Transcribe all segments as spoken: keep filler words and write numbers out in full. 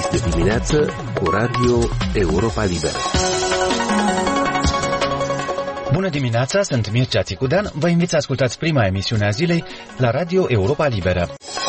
de dimineață cu Radio Europa Liberă. Bună dimineața, sunt Mircea Țicudean. Vă invit să ascultați prima emisiune a zilei la Radio Europa Liberă.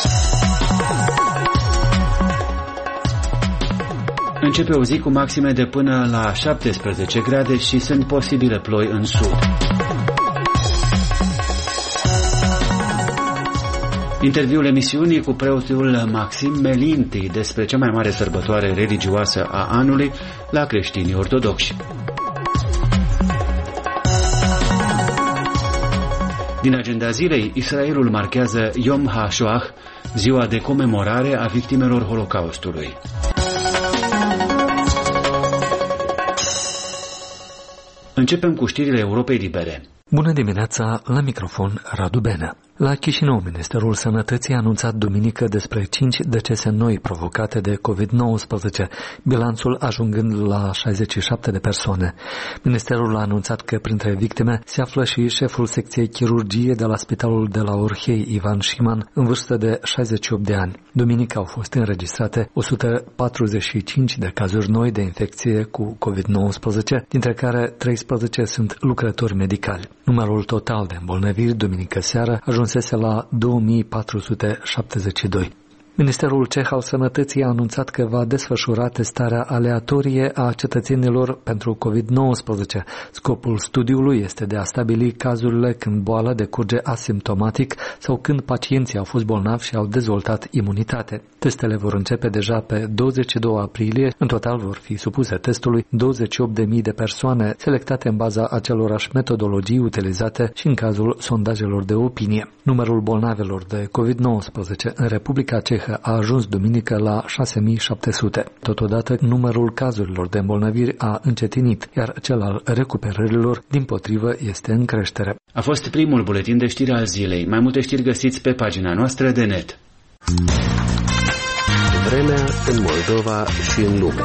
Începe o zi cu maxime de până la șaptesprezece grade și sunt posibile ploi în sud. Interviul emisiunii cu preotul Maxim Melinti despre cea mai mare sărbătoare religioasă a anului la creștinii ortodoxi. Din agenda zilei, Israelul marchează Yom HaShoah, ziua de comemorare a victimelor Holocaustului. Începem cu știrile Europei Libere. Bună dimineața, la microfon Radu Benea. La Chișinău, Ministerul Sănătății a anunțat duminică despre cinci decese noi provocate de covid nouăsprezece, bilanțul ajungând la șaizeci și șapte de persoane. Ministerul a anunțat că printre victime se află și șeful secției chirurgie de la Spitalul de la Orhei, Ivan Șiman, în vârstă de șaizeci și opt de ani. Duminică au fost înregistrate o sută patruzeci și cinci de cazuri noi de infecție cu covid nouăsprezece, dintre care treisprezece sunt lucrători medicali. Numărul total de îmbolnăviri duminică seară ajunsese la două mii patru sute șaptezeci și doi. Ministerul Ceh al Sănătății a anunțat că va desfășura testarea aleatorie a cetățenilor pentru covid nouăsprezece. Scopul studiului este de a stabili cazurile când boala decurge asimptomatic sau când pacienții au fost bolnavi și au dezvoltat imunitate. Testele vor începe deja pe douăzeci și doi aprilie. În total vor fi supuse testului douăzeci și opt de mii de persoane selectate în baza acelorași metodologii utilizate și în cazul sondajelor de opinie. Numărul bolnavelor de covid nouăsprezece în Republica Cehă a ajuns duminică la șase mii șapte sute. Totodată, numărul cazurilor de îmbolnăviri a încetinit, iar cel al recuperărilor, dimpotrivă, este în creștere. A fost primul buletin de știri al zilei. Mai multe știri găsiți pe pagina noastră de net. Vremea în Moldova și în lume.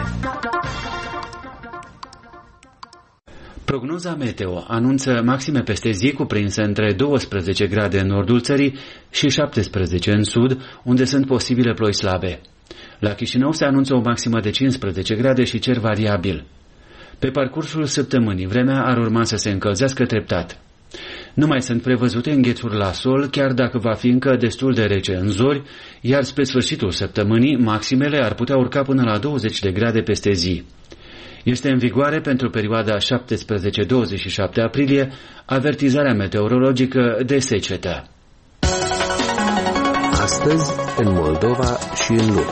Prognoza Meteo anunță maxime peste zi cuprinse între douăsprezece grade în nordul țării și șaptesprezece în sud, unde sunt posibile ploi slabe. La Chișinău se anunță o maximă de cincisprezece grade și cer variabil. Pe parcursul săptămânii, vremea ar urma să se încălzească treptat. Nu mai sunt prevăzute înghețuri la sol, chiar dacă va fi încă destul de rece în zori, iar spre sfârșitul săptămânii, maximele ar putea urca până la douăzeci de grade peste zi. Este în vigoare pentru perioada șaptesprezece douăzeci și șapte aprilie avertizarea meteorologică de secetă. Astăzi, în Moldova și în lume.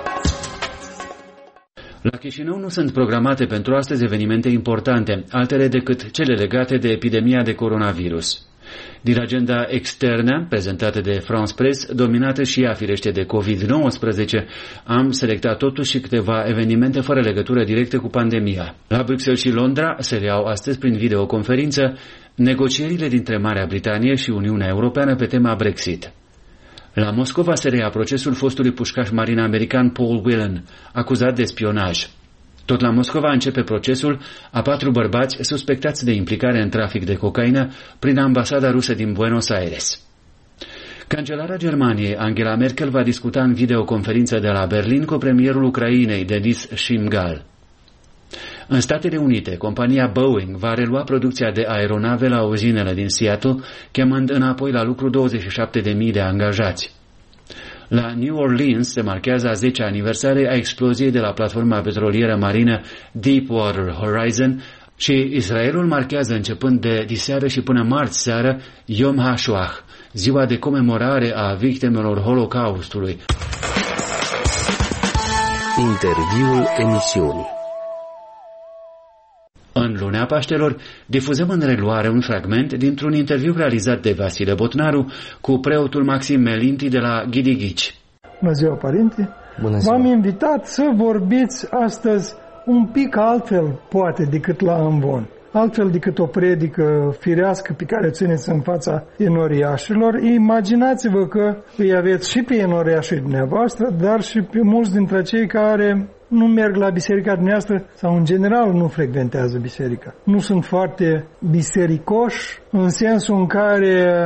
La Chișinău nu sunt programate pentru astăzi evenimente importante, altele decât cele legate de epidemia de coronavirus. Din agenda externă, prezentată de France Press, dominată și ea firește de covid nouăsprezece, am selectat totuși câteva evenimente fără legătură directă cu pandemia. La Bruxelles și Londra se reiau astăzi prin videoconferință negocierile dintre Marea Britanie și Uniunea Europeană pe tema Brexit. La Moscova se reia procesul fostului pușcaș marin american Paul Whelan, acuzat de spionaj. Tot la Moscova începe procesul a patru bărbați suspectați de implicare în trafic de cocaină prin ambasada rusă din Buenos Aires. Cancelara Germaniei, Angela Merkel, va discuta în videoconferință de la Berlin cu premierul Ucrainei, Denis Shmyhal. În Statele Unite, compania Boeing va relua producția de aeronave la uzinele din Seattle, chemând înapoi la lucru douăzeci și șapte de mii de angajați. La New Orleans se marchează a zecea aniversare a exploziei de la platforma petrolieră marină Deepwater Horizon și Israelul marchează începând de diseară și până marți seară Yom HaShoah, ziua de comemorare a victimelor Holocaustului. Interviul emisiunii. În lunea Paștelor, difuzăm în reluare un fragment dintr-un interviu realizat de Vasile Botnaru cu preotul Maxim Melinti de la Ghidighici. Bună ziua, părinte! Bună ziua! V-am invitat să vorbiți astăzi un pic altfel, poate, decât la amvon. Altfel decât o predică firească pe care o țineți în fața enoriașilor. Imaginați-vă că îi aveți și pe enoriașii dumneavoastră, dar și pe mulți dintre cei care nu merg la biserica dumneavoastră sau în general nu frecventează biserica. Nu sunt foarte bisericoși în sensul în care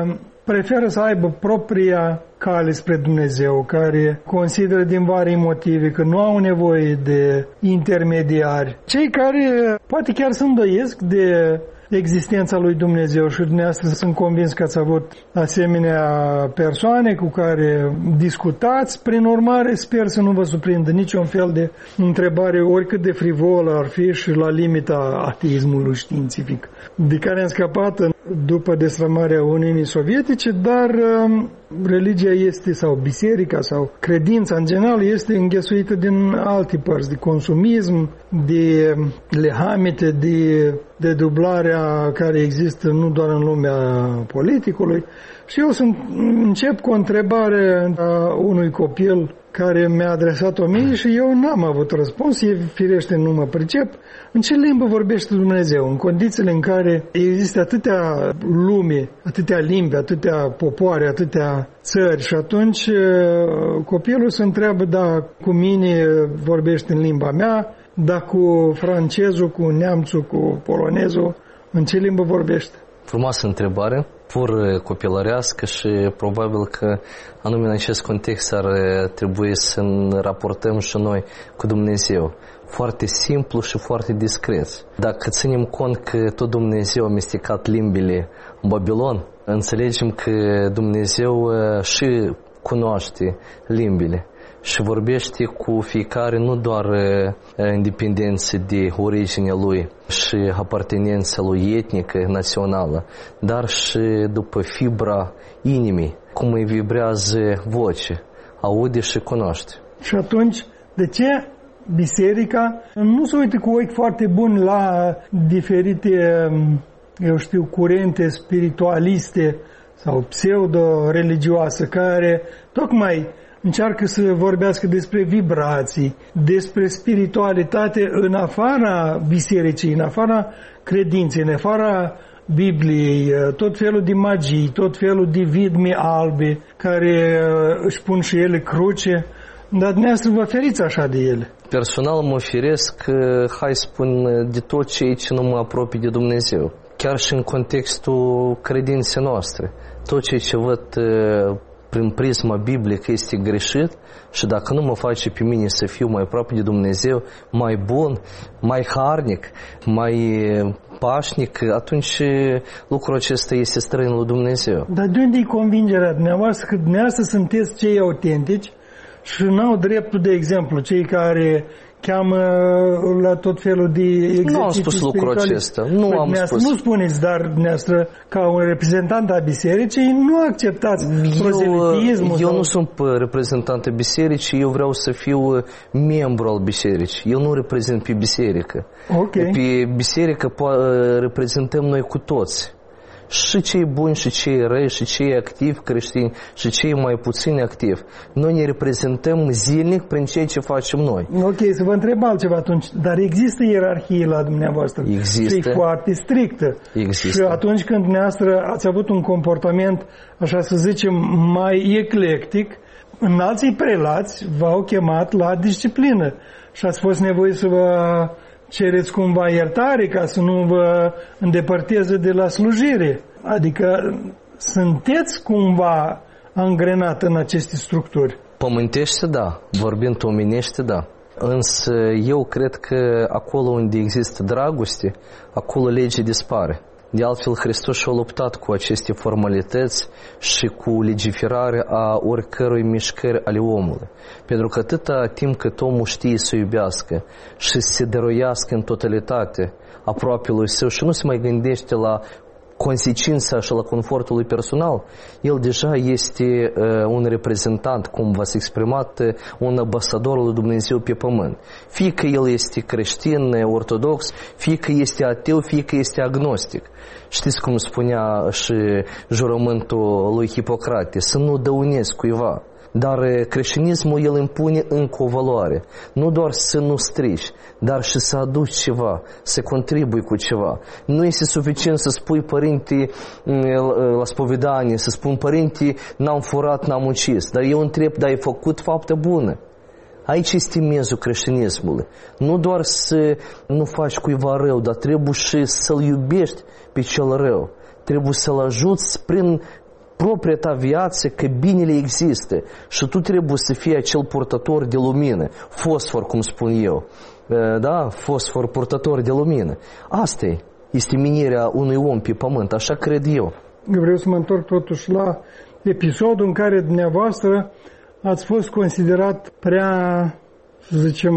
preferă să aibă propria cale spre Dumnezeu, care consideră din vari motive că nu au nevoie de intermediari. Cei care poate chiar se îndoiesc de existența lui Dumnezeu și dumneavoastră sunt convins că ați avut asemenea persoane cu care discutați, prin urmare sper să nu vă surprindă niciun fel de întrebare, oricât de frivolă ar fi și la limita ateismului științific, de care am scăpat după destrămarea Uniunii Sovietice, dar religia este, sau biserica, sau credința în general este înghesuită din alte părți, de consumism, de lehamite, de, de dublarea care există nu doar în lumea politicului. Și eu sunt, încep cu o întrebare a unui copil care mi-a adresat-o mie și eu n-am avut răspuns, e firește nu mă pricep. În ce limbă vorbește Dumnezeu? În condițiile în care există atâtea lume, atâtea limbi, atâtea popoare, atâtea țări și atunci copilul se întreabă, da, cu mine vorbește în limba mea, da, cu francezul, cu neamțul, cu polonezul, în ce limbă vorbește? Frumoasă întrebare, pur copilărească și probabil că anume în acest context ar trebui să ne raportăm și noi cu Dumnezeu. Foarte simplu și foarte discret. Dacă ținem cont că tot Dumnezeu a amestecat limbile în Babilon, înțelegem că Dumnezeu și cunoaște limbile și vorbește cu fiecare nu doar în dependență de originea lui și apartenența lui etnică, națională, dar și după fibra inimii, cum îi vibrează voce, aude și cunoaște. Și atunci, de ce biserica nu se uită cu ochi foarte buni la diferite, eu știu, curente spiritualiste sau pseudo-religioase care tocmai încearcă să vorbească despre vibrații, despre spiritualitate în afara bisericii, în afara credinței, în afara Bibliei, tot felul de magii, tot felul de vidme albe care își pun și ele cruce, dar dumneavoastră vă feriți așa de ele. Personal mă feresc, hai spun, de tot ceea ce nu mă apropie de Dumnezeu. Chiar și în contextul credinței noastre. Tot ceea ce văd prin prisma biblică este greșit și dacă nu mă face pe mine să fiu mai aproape de Dumnezeu, mai bun, mai harnic, mai pașnic, atunci lucrul acesta este străin lui Dumnezeu. Dar de unde e convingerea dumneavoastră că dumneavoastră sunteți cei autentici și n-au dreptul, de exemplu, cei care cheamă la tot felul de exerciții Nu am spus lucrul acesta. Nu păi, am spus. Nu spuneți, dar dumneavoastră, ca un reprezentant al bisericii, nu acceptați proselitismul. Eu sau... nu sunt reprezentant al bisericii, eu vreau să fiu membru al bisericii. Eu nu reprezint pe biserică. Okay. Pe biserică reprezentăm noi cu toți. Și cei buni, și cei răi, și cei activi creștini, și cei mai puțin activi. Noi ne reprezentăm zilnic prin ceea ce facem noi. Ok, să vă întreb altceva atunci. Dar există ierarhie la dumneavoastră? Există. Și e foarte strictă. Există. Și atunci când dumneavoastră ați avut un comportament, așa să zicem, mai eclectic, înalții prelați v-au chemat la disciplină. Și ați fost nevoie să vă cereți cumva iertare ca să nu vă îndepărteze de la slujire. Adică sunteți cumva angrenat în aceste structuri. Pământește, da. Vorbind omenește, da. Însă eu cred că acolo unde există dragoste, acolo legea dispare. De altfel, Hristos și-a luptat cu aceste formalități și cu legiferarea a oricărui mișcări ale omului. Pentru că atâta timp cât omul știe să iubească și să se dăruiască în totalitate aproapelui său și nu se mai gândește la consecința și la confortul lui personal, el deja este uh, un reprezentant, cum v-ați exprimat, uh, un ambasador al lui Dumnezeu pe pământ. Fie că el este creștin, ortodox, fie că este ateu, fie că este agnostic. Știți cum spunea și jurământul lui Hipocrate, să nu dăunezi cuiva. Dar creștinismul el impune încă o valoare. Nu doar să nu strici, dar și să aduci ceva, să contribui cu ceva. Nu este suficient să spui, părinte, la spovedanie, să spun, părinte, n-am furat, n-am ucis. Dar eu întreb, dar ai făcut faptă bună? Aici este miezul creștinismului. Nu doar să nu faci cuiva rău, dar trebuie și să-l iubești pe cel rău. Trebuie să-l ajuți prin propria ta viață că binele există și tu trebuie să fii acel purtător de lumină, fosfor, cum spun eu, da, fosfor purtător de lumină. Asta e, este menirea unui om pe pământ, așa cred eu. Vreau să mă întorc totuși la episodul în care dumneavoastră ați fost considerat prea, să zicem,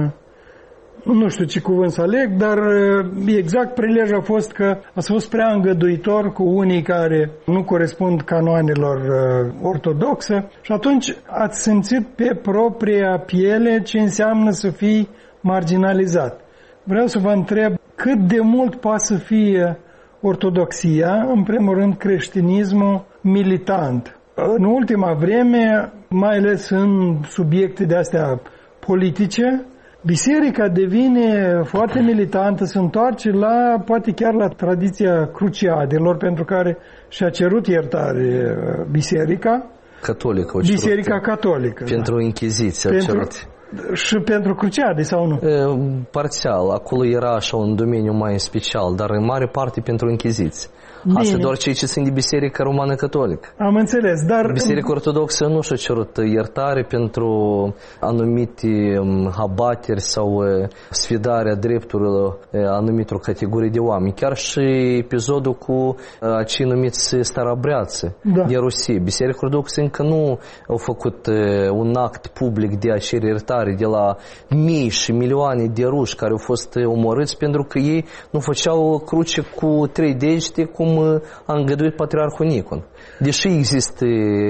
nu știu ce cuvânt să aleg, dar exact prilejul a fost că ați fost prea îngăduitor cu unii care nu corespund canoanelor ortodoxe și atunci ați simțit pe propria piele ce înseamnă să fii marginalizat. Vreau să vă întreb cât de mult poate să fie ortodoxia, în primul rând creștinismul militant. În ultima vreme, mai ales în subiecte de astea politice, biserica devine foarte militantă, se întoarce la, poate chiar la tradiția cruciadelor, pentru care și-a cerut iertare biserica. Catolică. Biserica catolică. Pentru da. Inchiziție pentru, a cerut. Și pentru cruciade sau nu? E, parțial. Acolo era așa un domeniu mai special, dar în mare parte pentru Inchiziție. Bine. Asta doar cei ce sunt de Biserica Romană Catolică. Am înțeles, dar... Biserica Ortodoxă nu și-a cerut iertare pentru anumite abateri sau sfidarea drepturilor anumitor categorii de oameni. Chiar și episodul cu acei numiți starabreață da. de Rusie. Biserica Ortodoxă încă nu au făcut un act public de a cere iertare de la mii și milioane de ruși care au fost omorâți pentru că ei nu făceau cruce cu trei degete cum a îngăduit Patriarhul Nicon. Deși există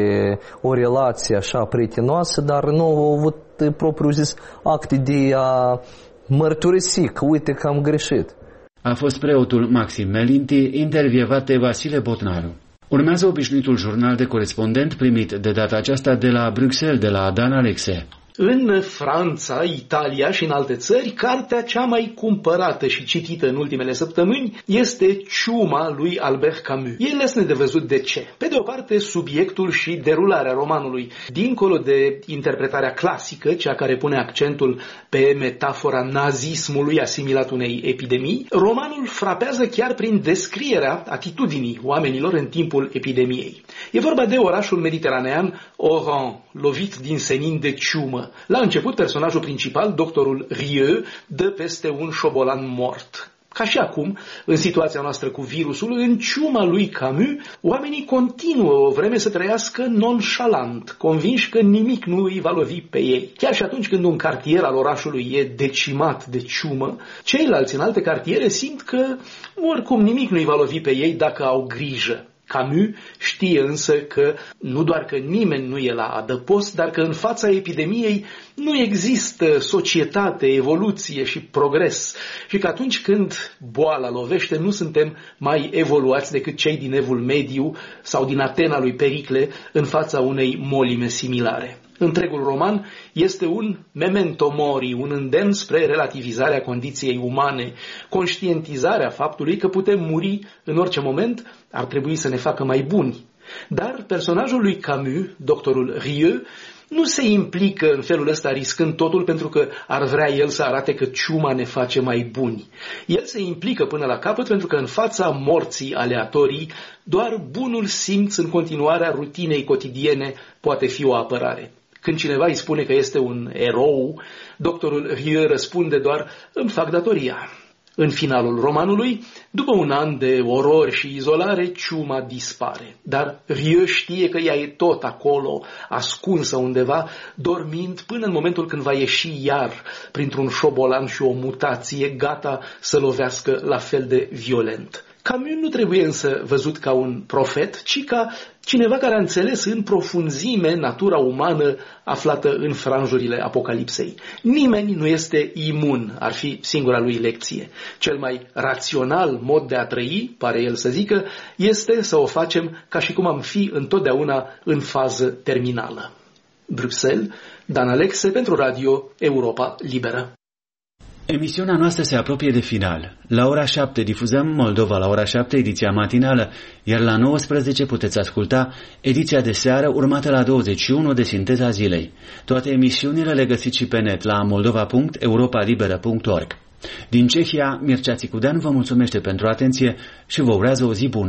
o relație așa prietenoasă, dar nu au avut propriu zis acte de a mărturisi că uite că am greșit. A fost preotul Maxim Melinti, intervievat de Vasile Botnaru. Urmează obișnuitul jurnal de corespondent primit de data aceasta de la Bruxelles, de la Dan Alexe. În Franța, Italia și în alte țări, cartea cea mai cumpărată și citită în ultimele săptămâni este Ciuma lui Albert Camus. E lesne de văzut de ce. Pe de o parte, subiectul și derularea romanului. Dincolo de interpretarea clasică, cea care pune accentul pe metafora nazismului asimilat unei epidemii, romanul frapează chiar prin descrierea atitudinii oamenilor în timpul epidemiei. E vorba de orașul mediteranean Oran, lovit din senin de ciumă. La început, personajul principal, doctorul Rieu, dă peste un șobolan mort. Ca și acum, în situația noastră cu virusul, în ciuma lui Camus, oamenii continuă o vreme să trăiască nonșalant, convinși că nimic nu îi va lovi pe ei. Chiar și atunci când un cartier al orașului e decimat de ciumă, ceilalți în alte cartiere simt că oricum nimic nu îi va lovi pe ei dacă au grijă. Camus știe însă că nu doar că nimeni nu e la adăpost, dar că în fața epidemiei nu există societate, evoluție și progres și că atunci când boala lovește nu suntem mai evoluați decât cei din Evul Mediu sau din Atena lui Pericle în fața unei molime similare. Întregul roman este un memento mori, un îndemn spre relativizarea condiției umane, conștientizarea faptului că putem muri în orice moment, ar trebui să ne facă mai buni. Dar personajul lui Camus, doctorul Rieu, nu se implică în felul ăsta riscând totul pentru că ar vrea el să arate că ciuma ne face mai buni. El se implică până la capăt pentru că în fața morții aleatorii, doar bunul simț în continuarea rutinei cotidiene poate fi o apărare. Când cineva îi spune că este un erou, doctorul Rieu răspunde doar, îmi fac datoria. În finalul romanului, după un an de orori și izolare, ciuma dispare. Dar Rieu știe că ea e tot acolo, ascunsă undeva, dormind până în momentul când va ieși iar printr-un șobolan și o mutație gata să lovească la fel de violent. Camus nu trebuie însă văzut ca un profet, ci ca cineva care a înțeles în profunzime natura umană aflată în franjurile apocalipsei. Nimeni nu este imun, ar fi singura lui lecție. Cel mai rațional mod de a trăi, pare el să zică, este să o facem ca și cum am fi întotdeauna în fază terminală. Bruxelles, Dan Alexe pentru Radio Europa Liberă. Emisiunea noastră se apropie de final. La ora șapte difuzăm Moldova la ora șapte, ediția matinală, iar la nouăsprezece puteți asculta ediția de seară urmată la douăzeci și unu de Sinteza Zilei. Toate emisiunile le găsiți și pe net la moldova punct europa liberă punct org. Din Cehia, Mircea Țicudean vă mulțumește pentru atenție și vă urează o zi bună.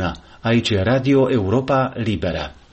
Aici e Radio Europa Liberă.